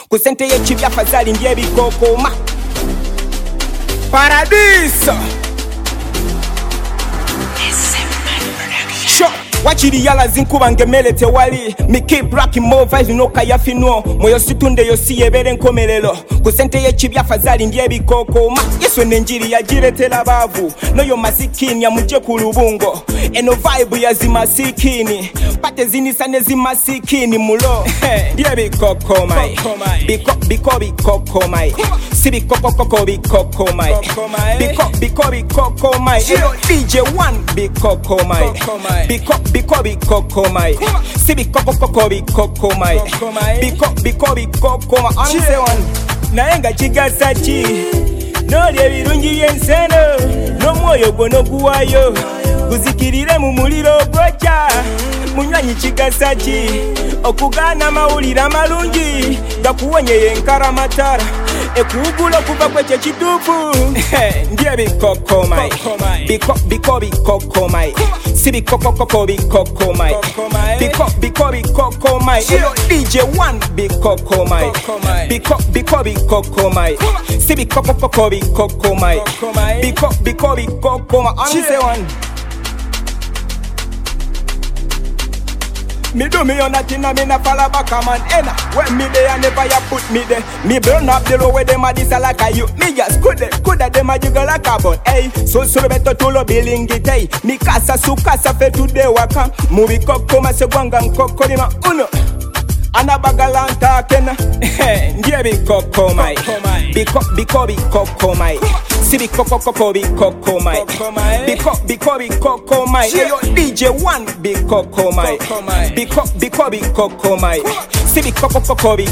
Ku sente y'ekibi afadhali ndye bikokoma Paradiso Sho Wachiri yala zinkuba ngemele tewali Mi keep rocking more vibes noka yafinwo Moyo situnde yosi yebere nkomelelo Ku sente y'ekibi afadhali ndye bikokoma Yesu nenjiri yajiretela bavu Noyo masikini ya muje ku lubungo Eno vibe ya zimasikini Pate zinisane zimasikini mulo Ndye bikokomai Bikokomai Si bikokomai Bikokomai Eyo DJ1 bikokomai Bikokomai Si bikokomai Bikokomai Anse one Naenga chigasachi Nolye birungi byenseno Nomwoyo gwono guwayo Guzikirire mu muliro gwocha Munywanyi chigasachi Okugana mawulira malungi Gakuwonyeye nkaramatara Ekugulo kuva kweche chidufu Ndye bikokomai Bikokomai Si bikokomai Bikokomai Eyo DJ1 bikokomai Bikokomai Si bikokomai Bikokomai Anse one Me do me on nothing, me na fall back a man. Ena, when me there, never ya put me there. Me burn up the road where them a dis like a you. Me just coulda them a jiggle like a bun. Hey, so beto tulo bilingi tay. Me casa su casa fe today waka. Movie kokoma se gwanga nkokolima uno. Anabagalanta kena. Ndye bikokomai. Bikokomai. Si bikokomai. Bikokomai. Eyo DJ1 bikokomai. Bikokomai. Si bikokomai.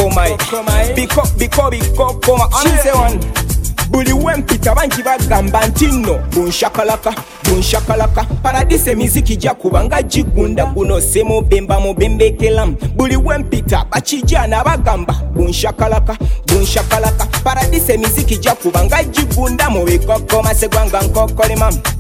Bikokomai. Anse one. Buli wempita banji bagamba ntino bunshakalaka Paradise miziki jakubanga jigunda guno semo bemba mo bembekelam Buli wempita bachijana bagamba bunshakalaka Paradise miziki jakubanga jigunda mo bikokoma segwanga nkokolimam